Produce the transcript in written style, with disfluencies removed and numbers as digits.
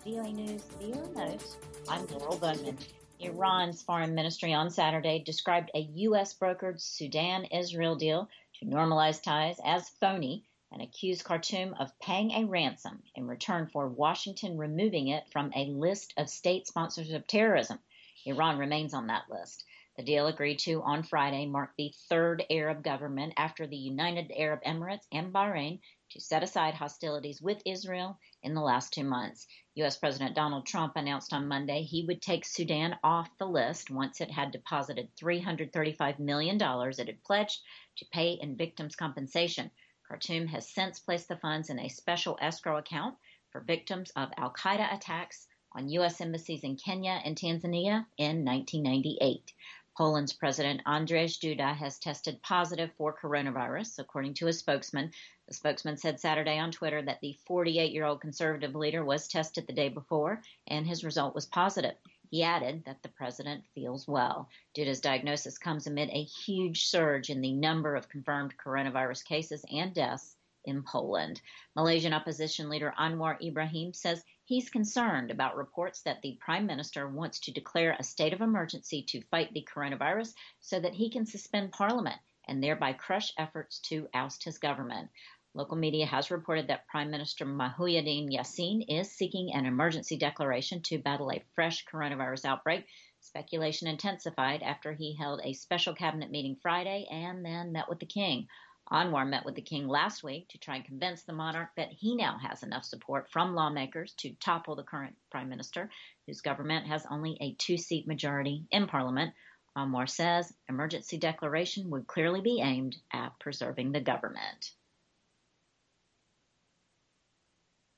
VOA News, VOA Notes. I'm Laurel Bowman. Iran's foreign ministry on Saturday described a U.S. brokered Sudan-Israel deal to normalize ties as phony and accused Khartoum of paying a ransom in return for Washington removing it from a list of state sponsors of terrorism. Iran remains on that list. The deal agreed to on Friday marked the third Arab government after the United Arab Emirates and Bahrain to set aside hostilities with Israel in the last 2 months. U.S. President Donald Trump announced on Monday he would take Sudan off the list once it had deposited $335 million it had pledged to pay in victims' compensation. Khartoum has since placed the funds in a special escrow account for victims of al-Qaeda attacks on U.S. embassies in Kenya and Tanzania in 1998. Poland's President Andrzej Duda has tested positive for coronavirus, according to a spokesman. The spokesman said Saturday on Twitter that the 48-year-old conservative leader was tested the day before, and his result was positive. He added that the president feels well. Duda's diagnosis comes amid a huge surge in the number of confirmed coronavirus cases and deaths in Poland. Malaysian opposition leader Anwar Ibrahim says he's concerned about reports that the prime minister wants to declare a state of emergency to fight the coronavirus so that he can suspend parliament and thereby crush efforts to oust his government. Local media has reported that Prime Minister Muhyiddin Yassin is seeking an emergency declaration to battle a fresh coronavirus outbreak. Speculation intensified after he held a special cabinet meeting Friday and then met with the king. Anwar met with the king last week to try and convince the monarch that he now has enough support from lawmakers to topple the current prime minister, whose government has only a 2-seat majority in parliament. Anwar says emergency declaration would clearly be aimed at preserving the government.